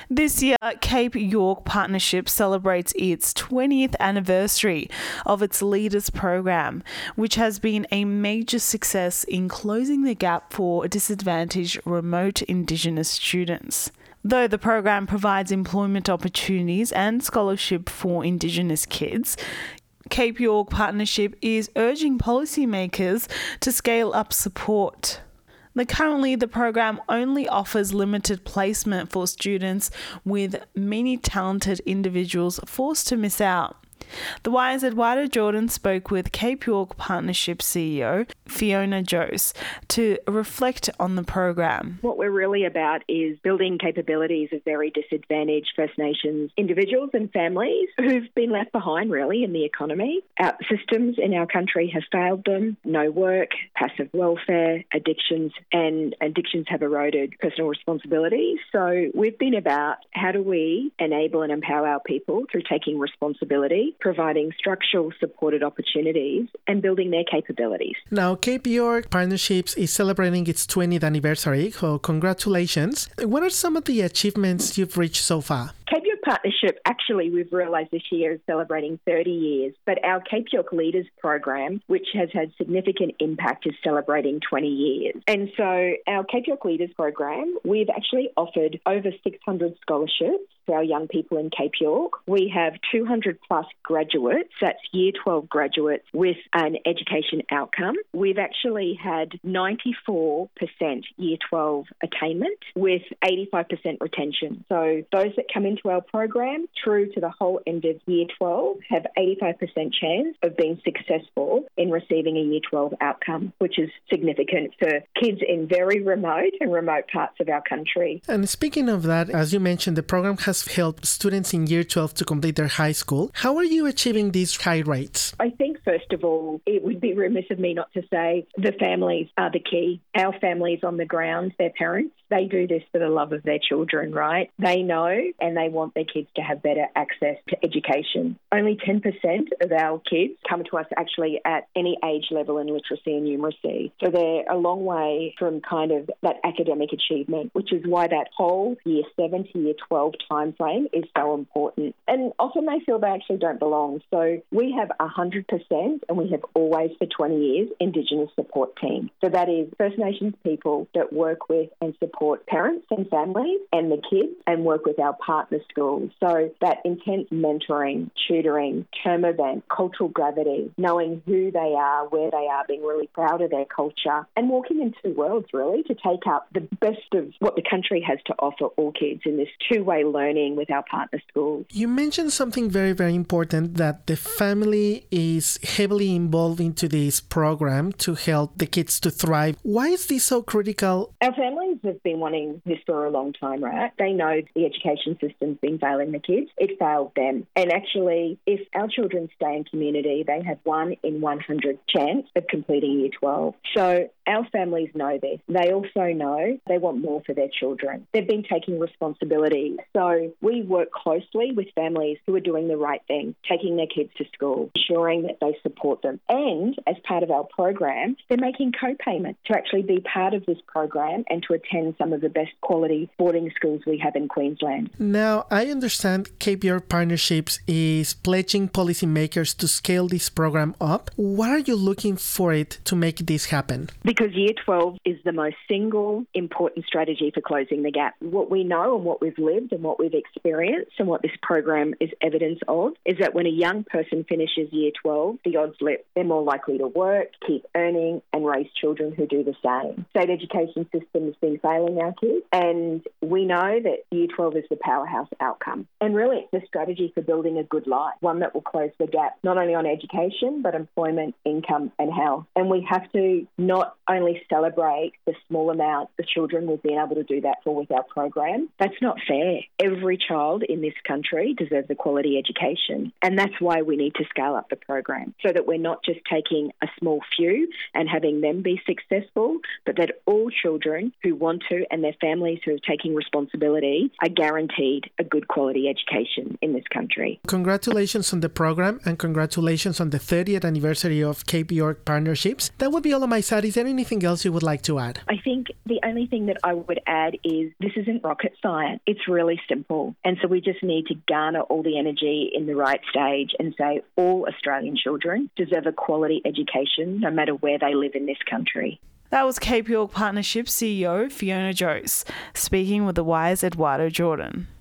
This year, Cape York Partnership celebrates its 20th anniversary of its Leaders program, which has been a major success in closing the gap for disadvantaged remote Indigenous students. Though the program provides employment opportunities and scholarship for Indigenous kids, Cape York Partnership is urging policymakers to scale up support. Currently, the program only offers limited placement for students, with many talented individuals forced to miss out. The Wire's Eduardo Jordan spoke with Cape York Partnership CEO Fiona Jose to reflect on the program. What we're really about is building capabilities of very disadvantaged First Nations individuals and families who've been left behind really in the economy. Our systems in our country have failed them. No work, passive welfare, addictions have eroded personal responsibilities. So we've been about how do we enable and empower our people through taking responsibility, providing structural supported opportunities and building their capabilities. Now, Cape York Partnerships is celebrating its 20th anniversary, so congratulations. What are some of the achievements you've reached so far? Cape York Partnership, actually, we've realised this year is celebrating 30 years, but our Cape York Leaders program, which has had significant impact, is celebrating 20 years. And so our Cape York Leaders program, we've actually offered over 600 scholarships for our young people in Cape York. We have 200 plus graduates, that's Year 12 graduates with an education outcome. We've actually had 94% Year 12 attainment with 85% retention. So those that come into our program through to the whole end of Year 12 have 85% chance of being successful in receiving a Year 12 outcome, which is significant for kids in very remote parts of our country. And speaking of that, as you mentioned, the program has helped students in Year 12 to complete their high school. How are you achieving these high rates? I think, first of all, it would be remiss of me not to say the families are the key. Our families on the ground, their parents, they do this for the love of their children, right? They know and they want their kids to have better access to education. Only 10% of our kids come to us actually at any age level in literacy and numeracy. So they're a long way from kind of that academic achievement, which is why that whole Year 7 to Year 12 timeframe is so important. And often they feel they actually don't belong. So we have 100%, and we have always for 20 years, Indigenous support team. So that is First Nations people that work with and support parents and families and the kids and work with our partner schools. So that intense mentoring, tutoring, term event, cultural gravity, knowing who they are, where they are, being really proud of their culture and walking in two worlds really to take up the best of what the country has to offer all kids in this two-way learning with our partner schools. You mentioned something very, very important, that the family is heavily involved into this program to help the kids to thrive. Why is this so critical? Our families have been wanting this for a long time, right? They know the education system's been failing the kids. It failed them. And actually, if our children stay in community, they have 1 in 100 chance of completing Year 12. So our families know this. They also know they want more for their children. They've been taking responsibility. So we work closely with families who are doing the right thing, taking their kids to school, ensuring that they support them. And as part of our program, they're making co-payment to actually be part of this program and to attend some of the best quality boarding schools we have in Queensland. Now, I understand Cape York Partnerships is pledging policymakers to scale this program up. What are you looking for it to make this happen? Because Year 12 is the most single important strategy for closing the gap. What we know and what we've lived and what we've experienced and what this program is evidence of is that when a young person finishes Year 12, the odds flip. They're more likely to work, keep earning and raise children who do the same. State education system has been failing our kids, and we know that Year 12 is the powerhouse outcome. And really it's a strategy for building a good life, one that will close the gap not only on education but employment, income and health. And we have to not only celebrate the small amount the children will be able to do that for with our program. That's not fair. Every child in this country deserves a quality education, and that's why we need to scale up the program so that we're not just taking a small few and having them be successful, but that all children who want to and their families who are taking responsibility are guaranteed a good quality education in this country. Congratulations on the program and congratulations on the 30th anniversary of Cape York Partnerships. That would be all on my side. Is there anything else you would like to add? I think the only thing that I would add is this isn't rocket science. It's really simple. And so we just need to garner all the energy in the right stage and say all Australian children deserve a quality education no matter where they live in this country. That was Cape York Partnerships CEO Fiona Jose speaking with the Wire's Eduardo Jordan.